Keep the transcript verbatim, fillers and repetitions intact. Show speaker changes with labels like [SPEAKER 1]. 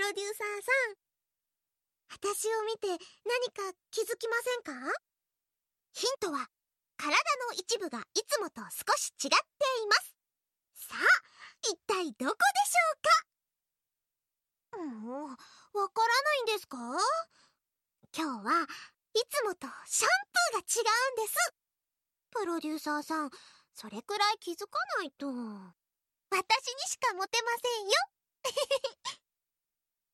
[SPEAKER 1] ロデューサーさん、私を見て何か気づきませんか？ヒントは、体の一部がいつもと少し違っています。さあ、一体どこでしょうか？もう、わからないんですか？今日はいつもとシャンプーが違うんです。プロデューサーさん、それくらい気づかないと。私にしか持てませんよ。